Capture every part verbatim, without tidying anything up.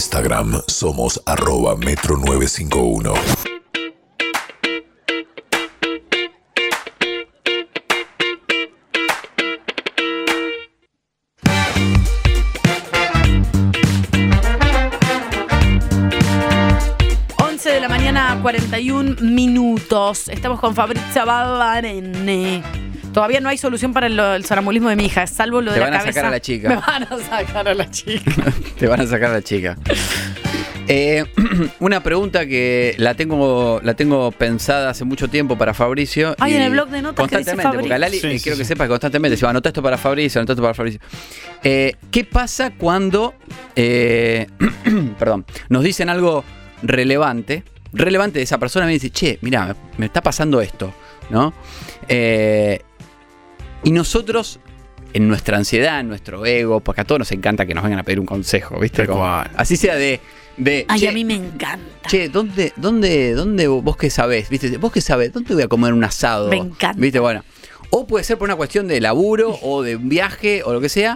Instagram somos arroba metro nueve cinco uno. once de la mañana, cuarenta y un minutos. Estamos con Fabrizia Ballarene. Todavía no hay solución para el, el sonambulismo de mi hija, salvo lo de la cabeza. Te van a sacar a la chica. Me van a sacar a la chica. Te van a sacar a la chica. Eh, una pregunta que la tengo la tengo pensada hace mucho tiempo para Fabricio. Ay, en el blog de notas que dice constantemente, porque a Lali, Fabricio. eh, Sí, quiero sí, que sí. sepas que constantemente se va a anotar esto para Fabricio, anotar esto para Fabricio. Eh, ¿Qué pasa cuando eh, perdón, nos dicen algo relevante? Relevante de esa persona me dice, che, mirá, me está pasando esto, ¿no? Eh, y nosotros, en nuestra ansiedad, en nuestro ego, porque a todos nos encanta que nos vengan a pedir un consejo, ¿viste? Tal Como, cual. así sea de... de Ay, che, a mí me encanta. Che, ¿dónde, dónde, dónde vos qué sabés? ¿Viste? ¿Vos qué sabés? ¿Dónde voy a comer un asado? Me encanta. ¿Viste? Bueno. O puede ser por una cuestión de laburo o de un viaje o lo que sea.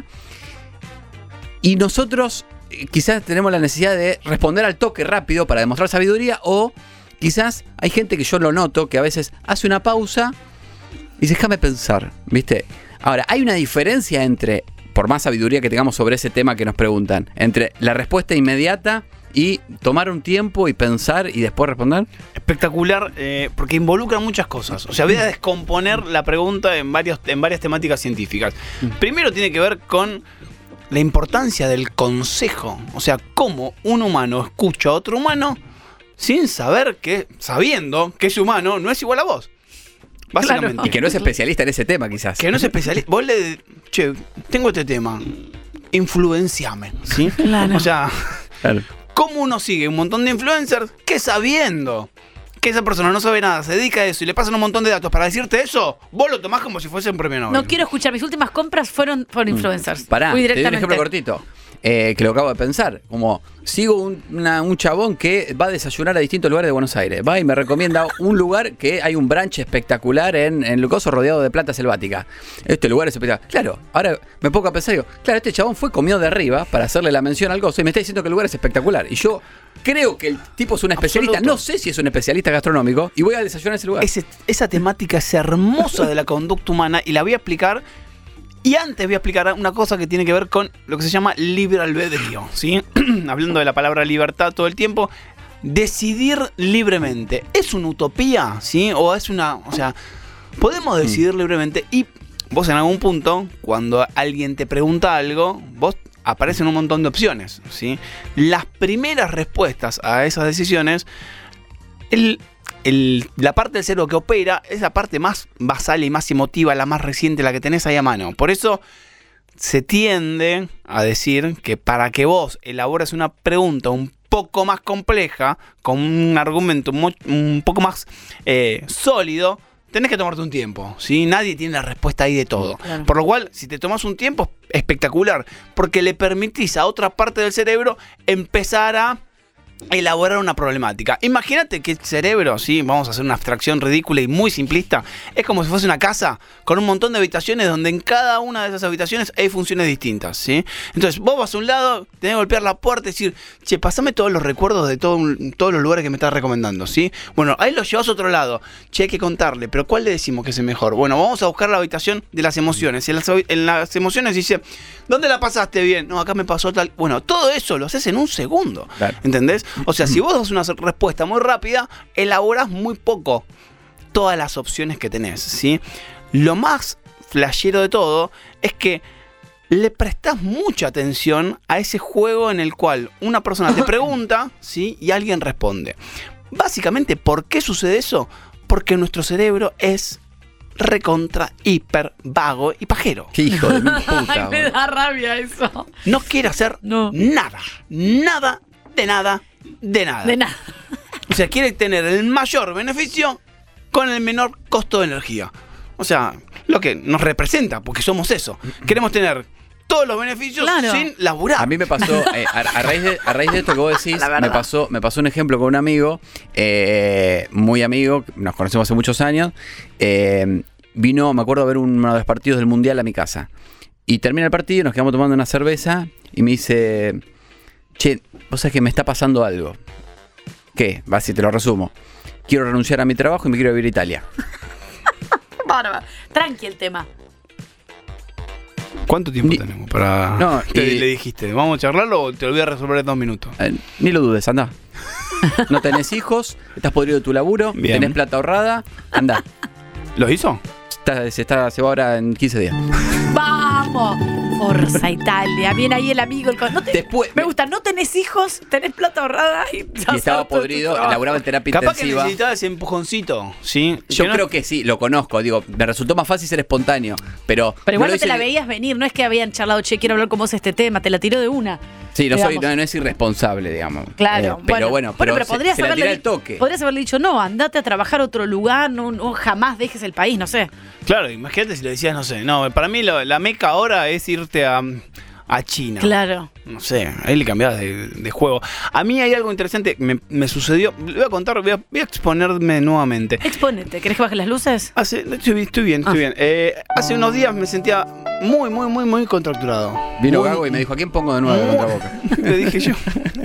Y nosotros eh, quizás tenemos la necesidad de responder al toque rápido para demostrar sabiduría, o quizás hay gente que yo lo noto que a veces hace una pausa y dice, déjame pensar, ¿viste? Ahora, hay una diferencia entre, por más sabiduría que tengamos sobre ese tema que nos preguntan, entre la respuesta inmediata y tomar un tiempo y pensar y después responder. Espectacular, eh, porque involucra muchas cosas. O sea, voy a descomponer la pregunta en, varios, en varias temáticas científicas. Primero tiene que ver con la importancia del consejo. O sea, cómo un humano escucha a otro humano sin saber que, sabiendo que ese humano no es igual a vos. Básicamente. Claro. Y que no es especialista en ese tema, quizás. Que no es especialista. Vos le... Che, tengo este tema. Influenciame. ¿Sí? Claro. O sea... Claro. ¿Cómo uno sigue un montón de influencers que sabiendo que esa persona no sabe nada, se dedica a eso y le pasan un montón de datos para decirte eso, vos lo tomás como si fuese un premio Nobel? No quiero escuchar, mis últimas compras fueron por influencers. Pará, Fui te doy un directamente. ejemplo cortito. Eh, que lo acabo de pensar. Como sigo un, una- un chabón que va a desayunar a distintos lugares de Buenos Aires. Va y me recomienda un lugar que hay un brunch espectacular en, en Lucoso rodeado de planta selvática. Este lugar es espectacular. Claro, ahora me pongo a pensar y digo, claro, este chabón fue comido de arriba para hacerle la mención al gozo y me está diciendo que el lugar es espectacular. Y yo creo que el tipo es un especialista. Absoluto. No sé si es un especialista gastronómico y voy a desayunar en ese lugar. Ese- esa temática es hermosa de la conducta humana y la voy a explicar. Y antes voy a explicar una cosa que tiene que ver con lo que se llama libre albedrío, ¿sí? Hablando de la palabra libertad todo el tiempo. Decidir libremente. ¿Es una utopía? ¿Sí? O es una... O sea, podemos decidir libremente y vos en algún punto, cuando alguien te pregunta algo, vos aparecen un montón de opciones, ¿sí? Las primeras respuestas a esas decisiones, el... El, la parte del cerebro que opera es la parte más basal y más emotiva, la más reciente, la que tenés ahí a mano. Por eso se tiende a decir que para que vos elabores una pregunta un poco más compleja, con un argumento mu- un poco más eh, sólido, tenés que tomarte un tiempo, ¿sí? Nadie tiene la respuesta ahí de todo. Claro. Por lo cual, si te tomas un tiempo, espectacular, porque le permitís a otra parte del cerebro empezar a elaborar una problemática. Imagínate que el cerebro, sí, vamos a hacer una abstracción ridícula y muy simplista, es como si fuese una casa con un montón de habitaciones donde en cada una de esas habitaciones hay funciones distintas, ¿sí? Entonces vos vas a un lado, tenés que golpear la puerta y decir, che, pasame todos los recuerdos de todo un- todos los lugares que me estás recomendando, ¿sí? Bueno, ahí los llevas a otro lado, che, hay que contarle, pero ¿cuál le decimos que es el mejor? Bueno, vamos a buscar la habitación de las emociones, y en las, en las emociones dice, ¿dónde la pasaste bien? No, acá me pasó tal... Bueno, todo eso lo haces en un segundo, Claro. ¿entendés? O sea, si vos das una respuesta muy rápida, elaborás muy poco todas las opciones que tenés, ¿sí? Lo más flashero de todo es que le prestás mucha atención a ese juego en el cual una persona te pregunta, ¿sí? Y alguien responde. Básicamente, ¿por qué sucede eso? Porque nuestro cerebro es recontra, hiper, vago y pajero. Qué hijo de mil puta. Ay, me boludo. da rabia eso. No quiere hacer No. nada, nada, de nada, de nada. De nada. O sea, quiere tener el mayor beneficio con el menor costo de energía. O sea, lo que nos representa, porque somos eso. Queremos tener todos los beneficios Claro. sin laburar. A mí me pasó, eh, a, a raíz de, a raíz de esto que vos decís, La verdad. me pasó, me pasó un ejemplo con un amigo, eh, muy amigo, nos conocemos hace muchos años, eh, vino, me acuerdo, a ver uno de los partidos del Mundial a mi casa. Y termina el partido, nos quedamos tomando una cerveza y me dice, che, vos sabés que me está pasando algo. ¿Qué? Va, si te lo resumo. Quiero renunciar a mi trabajo y me quiero vivir a Italia. Bárbaro. Tranqui el tema. ¿Cuánto tiempo Ni- tenemos para...? No, Te- y- le dijiste, ¿vamos a charlarlo o te lo voy a resolver en dos minutos? Eh, ni lo dudes, anda. No tenés hijos, estás podrido de tu laburo, Bien. tenés plata ahorrada, anda. ¿Lo hizo? Está- se, está, se va ahora en quince días. ¡Vamos! Forza Italia. Viene ahí el amigo. El... co- No te- Después- Me gusta, no tenés hijos, tenés plata ahorrada y, Y estaba podrido, laburaba en terapia Capaz que intensiva. necesitaba ese empujoncito, ¿sí? Yo Que no- creo que sí, lo conozco. Digo, me resultó más fácil ser espontáneo. Pero, Pero igual me lo no te la hice- veías venir, no es que habían charlado, che, quiero hablar con vos este tema, te la tiró de una. Sí, no, soy, digamos. no, no es irresponsable, digamos. Claro, Eh, pero bueno, pero, se- podrías se la haberle tiré al di- toque. Podrías haberle dicho, no, andate a trabajar a otro lugar, no, no jamás dejes el país, no sé. Claro, imagínate si le decías, no sé, no, para mí lo- la meca ahora es irte a, a China. Claro. No sé, ahí le cambiabas de, de juego. A mí hay algo interesante, me, me sucedió, le voy a contar, voy a, voy a exponerme nuevamente. Exponete, ¿querés que baje las luces? Hace, estoy, bien, estoy bien, estoy Ah. bien. Eh, hace unos días me sentía muy, muy, muy, muy contracturado. Vino Muy- Gago y me dijo, ¿a quién pongo de nuevo muy- contra Boca? Le dije yo.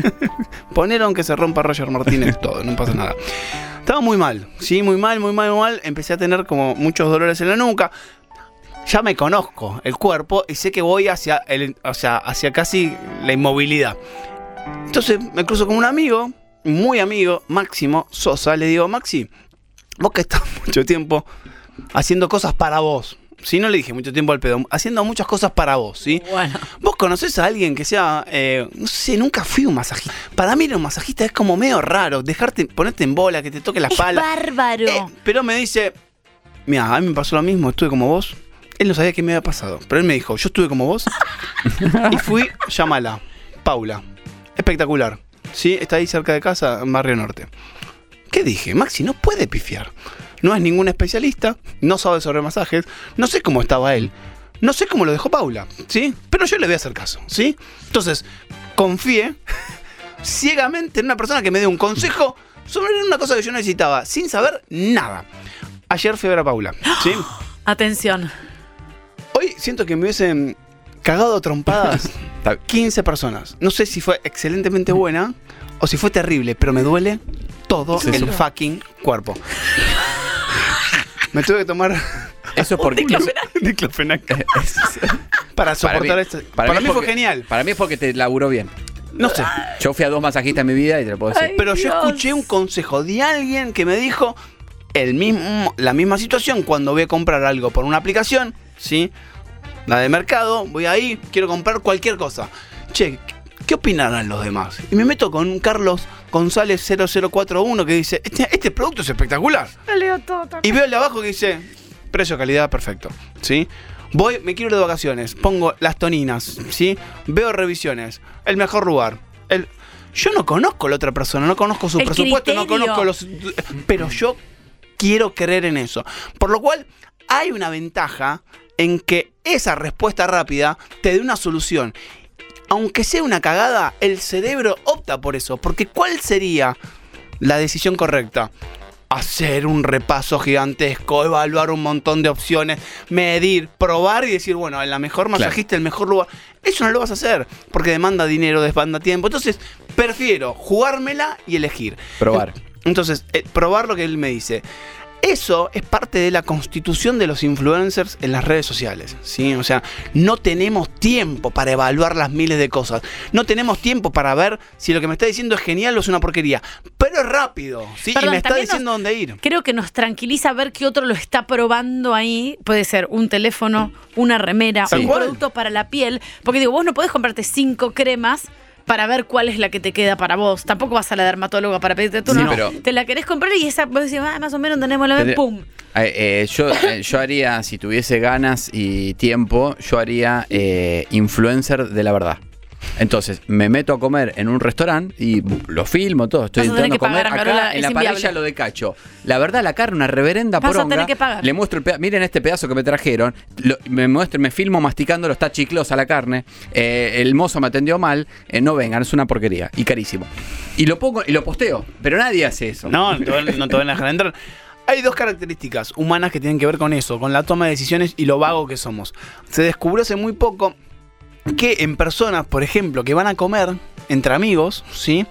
Poner aunque se rompa Roger Martínez, todo, no pasa nada. Estaba muy mal, sí, muy mal, muy mal, muy mal. Empecé a tener como muchos dolores en la nuca. Ya me conozco el cuerpo y sé que voy hacia, el, o sea, hacia casi la inmovilidad. Entonces me cruzo con un amigo, muy amigo, Máximo Sosa. Le digo, Maxi, vos que estás mucho tiempo haciendo cosas para vos. Si no le dije mucho tiempo al pedo, haciendo muchas cosas para vos, ¿sí? Bueno. ¿Vos conocés a alguien que sea, eh, no sé, nunca fui un masajista? Para mí ir a un masajista es como medio raro, dejarte, ponerte en bola, que te toque la Es espalda. bárbaro. Eh, pero me dice, mira, a mí me pasó lo mismo, estuve como vos. Él no sabía qué me había pasado, pero él me dijo, yo estuve como vos y fui, llámala, Paula. Espectacular. Sí, está ahí cerca de casa, en Barrio Norte. ¿Qué dije? Maxi no puede pifiar. No es ningún especialista, no sabe sobre masajes, no sé cómo estaba él, no sé cómo lo dejó Paula, ¿sí? Pero yo le voy a hacer caso, ¿sí? Entonces, confié ciegamente en una persona que me dio un consejo sobre una cosa que yo necesitaba, sin saber nada. Ayer fui a ver a Paula, ¿sí? Atención. Hoy siento que me hubiesen cagado a trompadas Está- quince personas. No sé si fue excelentemente buena o si fue terrible, pero me duele todo Sí, el sí. fucking cuerpo. Me tuve que tomar Eso es porque... diclofenac para soportar esto. Para, mí fue porque- genial. Para mí es porque te laburó bien. No sé. Yo fui a dos masajistas en mi vida y te lo puedo decir. Ay, Pero yo Dios. escuché un consejo de alguien que me dijo el mismo, la misma situación cuando voy a comprar algo por una aplicación, ¿sí? La de mercado, voy ahí, quiero comprar cualquier cosa. Che, ¿qué opinarán los demás? Y me meto con Carlos González cero cero cuatro uno que dice, este, este producto es espectacular. Leo todo. Y veo el de abajo que dice, precio, calidad, perfecto, ¿sí? Voy, me quiero ir de vacaciones, pongo las toninas, ¿sí? Veo revisiones, el mejor lugar. El... Yo no conozco a la otra persona, no conozco su El presupuesto, no criterio. conozco los... Pero yo quiero creer en eso. Por lo cual, hay una ventaja en que esa respuesta rápida te dé una solución. Aunque sea una cagada, el cerebro opta por eso. Porque ¿cuál sería la decisión correcta? Hacer un repaso gigantesco, evaluar un montón de opciones, medir, probar y decir, bueno, la mejor masajista, el mejor lugar. Eso no lo vas a hacer, porque demanda dinero, demanda tiempo. Entonces, prefiero jugármela y elegir. Probar. Entonces, eh, probar lo que él me dice. Eso es parte de la constitución de los influencers en las redes sociales, ¿sí? O sea, no tenemos tiempo para evaluar las miles de cosas. No tenemos tiempo para ver si lo que me está diciendo es genial o es una porquería. Pero es rápido, ¿sí? Perdón, y me está también diciendo nos- dónde ir. Creo que nos tranquiliza ver que otro lo está probando ahí. Puede ser un teléfono, una remera, Tal un cual. producto para la piel. Porque digo, vos no podés comprarte cinco cremas para ver cuál es la que te queda para vos. Tampoco vas a la dermatóloga para pedirte tú, Sí, no. pero- Te la querés comprar y esa vos decís, ah, más o menos tenemos la Tendría- pum. Eh, eh, yo, eh, yo haría, si tuviese ganas y tiempo, yo haría eh, influencer de la verdad. Entonces, me meto a comer en un restaurante y lo filmo todo. Estoy Vas a tener intentando que comer pagar, acá Carola, en es la inviable. parrilla lo de cacho. La verdad, la carne, una reverenda Vas a poronga. tener que pagar. Le muestro el peda- miren este pedazo que me trajeron. Lo- me muestro, me filmo masticándolo, está chiclosa la carne. Eh, el mozo me atendió mal. Eh, no vengan, es una porquería y carísimo. Y lo pongo y lo posteo, pero nadie hace eso. No, no te, van, no te van a dejar entrar. Hay dos características humanas que tienen que ver con eso, con la toma de decisiones y lo vago que somos. Se descubrió hace muy poco que en personas, por ejemplo, que van a comer entre amigos, ¿sí?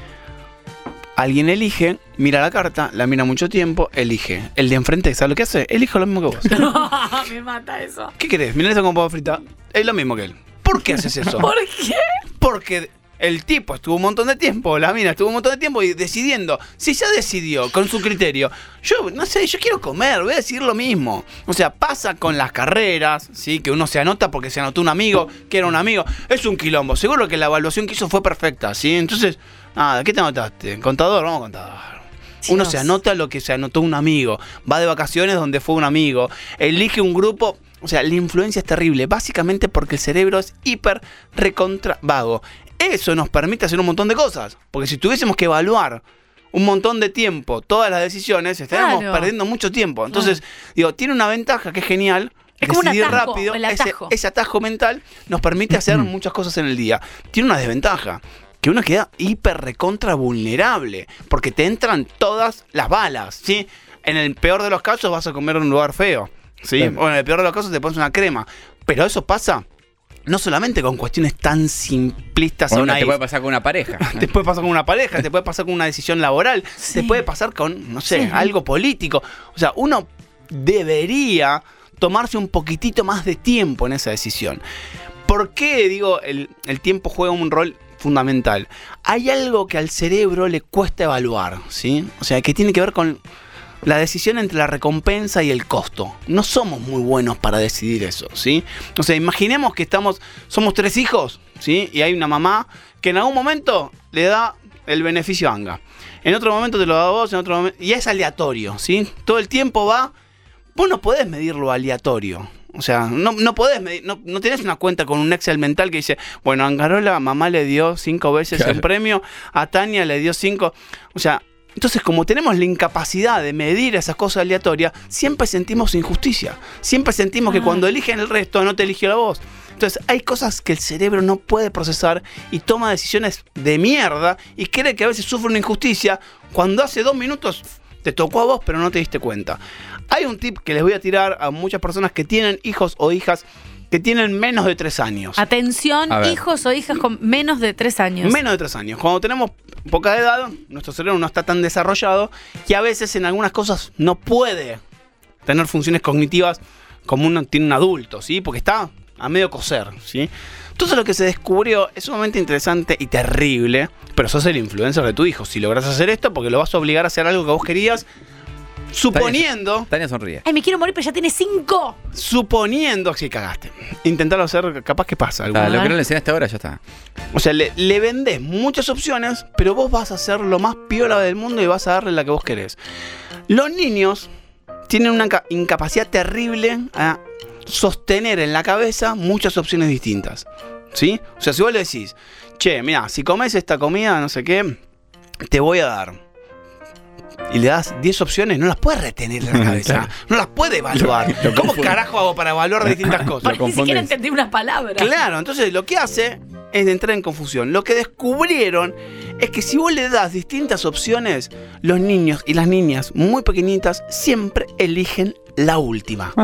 Alguien elige, mira la carta, la mira mucho tiempo, elige. El de enfrente, ¿sabes lo que hace? Elige lo mismo que vos. Me mata eso. ¿Qué querés? Milanesa con papa frita. Es lo mismo que él. ¿Por qué haces eso? ¿Por qué? Porque el tipo estuvo un montón de tiempo, la mina estuvo un montón de tiempo y decidiendo. Si ya decidió con su criterio, yo no sé, yo quiero comer, voy a decir lo mismo. O sea, pasa con las carreras, ¿sí? Que uno se anota porque se anotó un amigo, que era un amigo. Es un quilombo. Seguro que la evaluación que hizo fue perfecta, ¿sí? Entonces, nada, ¿qué te anotaste? ¿Contador? Vamos a contador. Uno se anota lo que se anotó un amigo. Va de vacaciones donde fue un amigo. Elige un grupo. O sea, la influencia es terrible. Básicamente porque el cerebro es hiper recontra vago. Eso nos permite hacer un montón de cosas. Porque si tuviésemos que evaluar un montón de tiempo todas las decisiones, estaríamos Claro. perdiendo mucho tiempo. Entonces, claro. digo, tiene una ventaja que es genial. Es como un decidir atajo, rápido. el atajo. Ese, ese atajo mental nos permite hacer muchas cosas en el día. Tiene una desventaja. Que uno queda hiper recontra vulnerable. Porque te entran todas las balas, ¿sí? En el peor de los casos vas a comer en un lugar feo, ¿sí? Claro. O en el peor de los casos te pones una crema. Pero eso pasa no solamente con cuestiones tan simplistas. O una te puede pasar con una pareja. Te puede pasar con una pareja, te puede pasar con una decisión laboral, sí. Te puede pasar con, no sé, sí. algo político. O sea, uno debería tomarse un poquitito más de tiempo en esa decisión. ¿Por qué, digo, el, el tiempo juega un rol fundamental? Hay algo que al cerebro le cuesta evaluar, ¿sí? O sea, que tiene que ver con la decisión entre la recompensa y el costo. No somos muy buenos para decidir eso, ¿sí? O sea, imaginemos que estamos, somos tres hijos, ¿sí? Y hay una mamá que en algún momento le da el beneficio a Anga. En otro momento te lo da a vos, en otro momento... Y es aleatorio, ¿sí? Todo el tiempo va... Vos no podés medir lo aleatorio. O sea, no, no podés medir, no, no tenés una cuenta con un Excel mental que dice, bueno, a Angarola mamá le dio cinco veces claro. el premio, a Tania le dio cinco. O sea, entonces como tenemos la incapacidad de medir esas cosas aleatorias, siempre sentimos injusticia. Siempre sentimos ah. que cuando eligen el resto no te eligió la voz. Entonces hay cosas que el cerebro no puede procesar y toma decisiones de mierda y cree que a veces sufre una injusticia cuando hace dos minutos te tocó a vos pero no te diste cuenta. Hay un tip que les voy a tirar a muchas personas que tienen hijos o hijas que tienen menos de tres años. Atención, hijos o hijas con menos de tres años. Menos de tres años. Cuando tenemos poca edad, nuestro cerebro no está tan desarrollado y a veces en algunas cosas no puede tener funciones cognitivas como uno tiene un adulto, ¿sí? Porque está a medio coser, ¿sí? Entonces lo que se descubrió es sumamente interesante y terrible, pero sos el influencer de tu hijo. Si lográs hacer esto, porque lo vas a obligar a hacer algo que vos querías, suponiendo... Tania, Tania sonríe. Ay, me quiero morir, pero ya tiene cinco. Suponiendo... Sí, cagaste. Intentarlo hacer, capaz que pasa. Ah, lo que no le enseñaste ahora ya está. O sea, le, le vendés muchas opciones, pero vos vas a hacer lo más piola del mundo y vas a darle la que vos querés. Los niños tienen una incapacidad terrible a sostener en la cabeza muchas opciones distintas, ¿sí? O sea, si vos le decís, che, mira, si comes esta comida, no sé qué, te voy a dar... Y le das diez opciones, no las puedes retener en la cabeza. No las puede evaluar. Lo, lo ¿Cómo carajo hago para evaluar distintas cosas? Porque ni siquiera entendí una palabra. Claro, entonces lo que hace es entrar en confusión. Lo que descubrieron es que si vos le das distintas opciones, los niños y las niñas muy pequeñitas siempre eligen la última.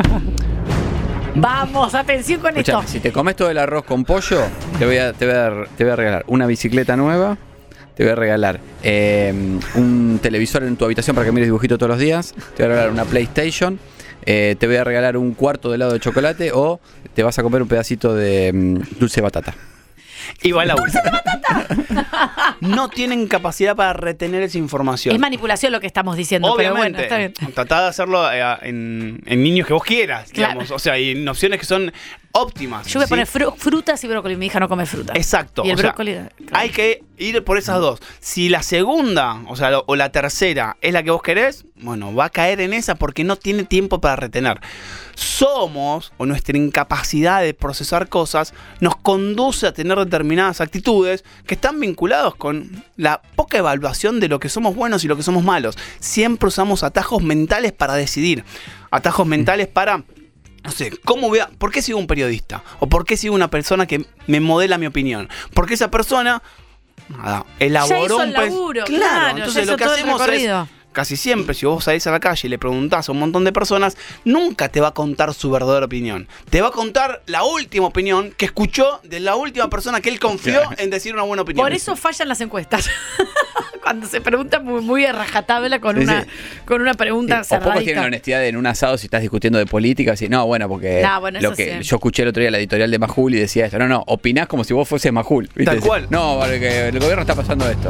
Vamos, atención con Escuchame, esto. Si te comes todo el arroz con pollo, te voy a, te voy a, te voy a regalar una bicicleta nueva. Te voy a regalar eh, un televisor en tu habitación para que mires dibujito todos los días. Te voy a regalar una PlayStation. Eh, te voy a regalar un cuarto de helado de chocolate. O te vas a comer un pedacito de um, dulce de batata. Y va la última. ¡Dulce de batata! No tienen capacidad para retener esa información. Es manipulación lo que estamos diciendo. Obviamente, pero bueno, está bien. Tratá de hacerlo eh, en, en niños que vos quieras, digamos. Claro. O sea, y en opciones que son óptimas. Yo voy a ¿sí? poner fru frutas y brócoli. Mi hija no come frutas. Exacto. Y el o brócoli. Sea, claro. Hay que ir por esas dos. Si la segunda, o sea, o la tercera es la que vos querés, bueno, va a caer en esa porque no tiene tiempo para retener. Somos, o nuestra incapacidad de procesar cosas, nos conduce a tener determinadas actitudes que están vinculados con la poca evaluación de lo que somos buenos y lo que somos malos. Siempre usamos atajos mentales para decidir. Atajos mentales para... No sé, ¿cómo voy a, ¿por qué sigo un periodista? ¿O por qué sigo una persona que me modela mi opinión? Porque esa persona nada, elaboró ya hizo un el laburo, claro, claro, entonces lo que hacemos es casi siempre, si vos salís a la calle y le preguntás a un montón de personas, nunca te va a contar su verdadera opinión. Te va a contar la última opinión que escuchó de la última persona que él confió en decir una buena opinión. Por eso fallan las encuestas. Cuando se pregunta muy, muy a rajatabla con, Sí, una, sí. con una pregunta O pocos tienen la cerradita. honestidad de en un asado si estás discutiendo de política, y no, bueno, porque No, bueno, lo eso que sí. yo escuché el otro día la editorial de Majul y decía esto, no, no, opinás como si vos fueses Majul. ¿viste? Tal cual. No, porque el gobierno está pasando esto.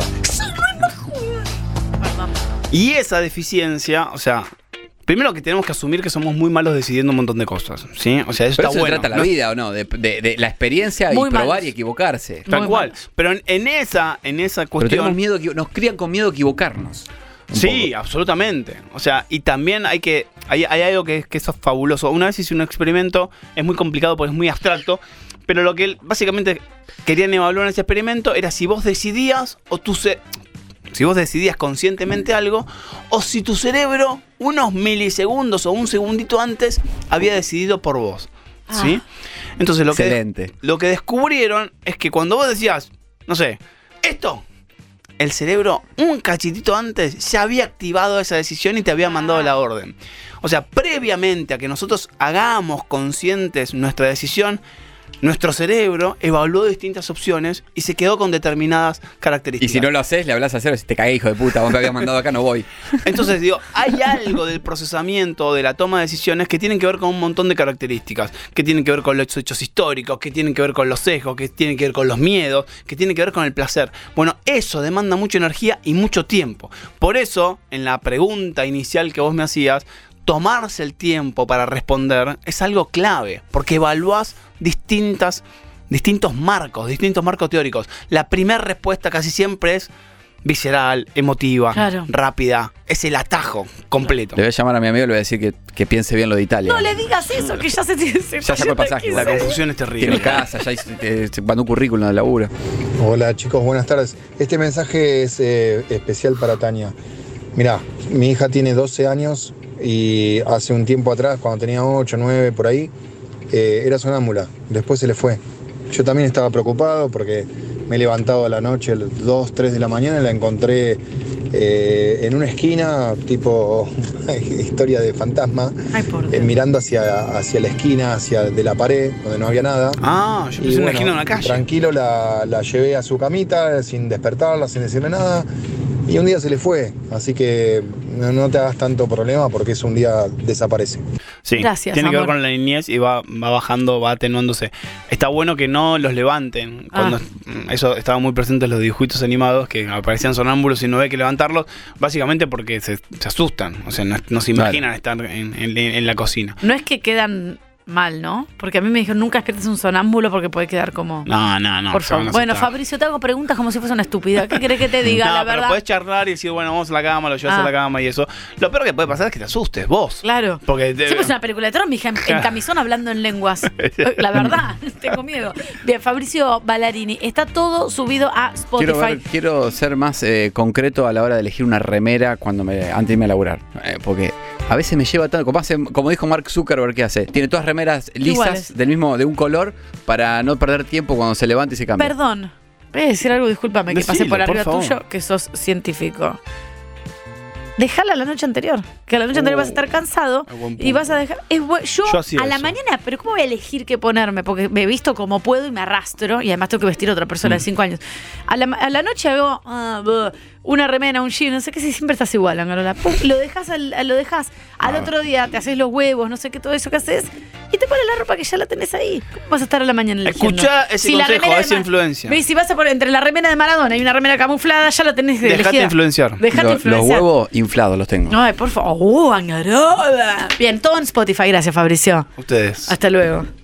Perdón. Y esa deficiencia, o sea, primero que tenemos que asumir que somos muy malos decidiendo un montón de cosas, ¿sí? O sea, eso Pero está eso bueno. se trata la ¿no? vida, ¿o no? De, de- de la experiencia Muy y probar malos. y equivocarse. Tal Muy cual. malos. Pero en, en esa, en esa Pero tenemos cuestión. miedo, equivo- nos crían con miedo a equivocarnos. un Sí, poco. absolutamente. O sea, y también hay que. Hay, hay algo que, que eso es fabuloso. Una vez hice un experimento, es muy complicado porque es muy abstracto. Pero lo que él- básicamente querían evaluar en ese experimento era si vos decidías o tu ce- si vos decidías conscientemente algo, o si tu cerebro, unos milisegundos o un segundito antes, había decidido por vos. ¿Sí? Entonces lo que, Excelente. lo que descubrieron es que cuando vos decías, no sé, esto, el cerebro un cachitito antes ya había activado esa decisión y te había mandado la orden. O sea, previamente a que nosotros hagamos conscientes nuestra decisión, nuestro cerebro evaluó distintas opciones y se quedó con determinadas Y características. si no lo haces, le hablas a cero y te cagué, hijo de puta, vos me habías mandado acá, no voy. Entonces digo, hay algo del procesamiento, de la toma de decisiones que tienen que ver con un montón de características, que tienen que ver con los hechos históricos, que tienen que ver con los sesgos, que tienen que ver con los miedos, que tienen que ver con el placer. Bueno, eso demanda mucha energía y mucho tiempo. Por eso, en la pregunta inicial que vos me hacías, tomarse el tiempo para responder es algo clave, porque evaluás distintas, distintos marcos, distintos marcos teóricos. La primera respuesta casi siempre es visceral, emotiva, Claro. rápida. Es el atajo completo. Le voy a llamar a mi amigo y le voy a decir que, que piense bien lo de Italia. No le digas eso, que ya se tiene. se Ya sacó el pasaje, quise La igual. confusión es Tiene terrible. casa, ya hizo- eh, se mandó un currículum de laburo. Hola chicos, buenas tardes. Este mensaje es eh, especial para Tania. Mirá, mi hija tiene doce años y hace un tiempo atrás, cuando tenía ocho, nueve, por ahí, eh, era sonámbula. Después se le fue. Yo también estaba preocupado porque me he levantado a la noche, dos, tres de la mañana, y la encontré eh, en una esquina, tipo historia de fantasma, Ay, por eh, Dios. mirando hacia, hacia la esquina, hacia de la pared, donde no había nada. Ah, yo Y pensé en una bueno, esquina de una calle. Tranquilo, la, la llevé a su camita sin despertarla, sin decirle nada. Y un día se le fue. Así que no, no te hagas tanto problema porque es un día desaparece. Sí, Gracias, tiene que ver amor. con la niñez y va, va bajando, va atenuándose. Está bueno que no los levanten. Cuando Ah. eso estaba muy presente en los dibujitos animados que aparecían sonámbulos y no hay que levantarlos, básicamente porque se, se asustan. O sea, no, no se imaginan estar en, en- en la cocina. No es que quedan mal, ¿no? Porque a mí me dijeron nunca despiertes un sonámbulo porque puede quedar como. No, no, no. Por se van favor. a Bueno, asustar. Fabricio, te hago preguntas como si fuese una estúpida. ¿Qué querés que te diga? No, la pero verdad. podés charlar y decir, bueno, vamos a la cama, lo llevas Ah. a la cama y eso. Lo peor que puede pasar es que te asustes vos. Claro. Porque te- Siempre es una película de terror, mi hija en, en camisón hablando en lenguas. La verdad, tengo miedo. Bien, Fabricio Ballarini, está todo subido a Spotify. Quiero, ver- quiero ser más eh, concreto a la hora de elegir una remera cuando me, antes de irme a laburar. Eh, porque a veces me lleva tanto, como, hace- como dijo Mark Zuckerberg, ¿qué hace? Tiene todas remeras lisas, Iguales. del mismo, de un color, para no perder tiempo cuando se levanta y se cambia. Perdón. Voy a decir algo, discúlpame, que pasé Decilo, por por arriba favor. tuyo, que sos científico. Dejala la noche anterior. Que a la noche anterior vas a estar cansado Uh, buen y punto. vas a dejar. Es bu- yo, Yo hacía a la eso. mañana, pero ¿cómo voy a elegir qué ponerme? Porque me he visto como puedo y me arrastro. Y además tengo que vestir a otra persona Mm. de cinco años. A la, ma- a la noche hago ah, buh, una remera, un jean, no sé qué, si siempre estás igual, Angarola. Pum, lo dejas, al, lo dejas. Al Ah. otro día te haces los huevos, no sé qué, todo eso que haces. Y te pones la ropa que ya la tenés ahí. ¿Cómo vas a estar a la mañana eligiendo? Escuchá ese la consejo, remera de esa Ma- influencia. ¿Ves? Si vas a poner entre la remera de Maradona y una remera camuflada, ya la tenés Dejate elegida. influenciar. Dejate Lo- influenciar. los huevos inflados los tengo. Ay, por favor. ¡Oh, Angarola! Bien, todo en Spotify. Gracias, Fabricio. Ustedes. Hasta luego.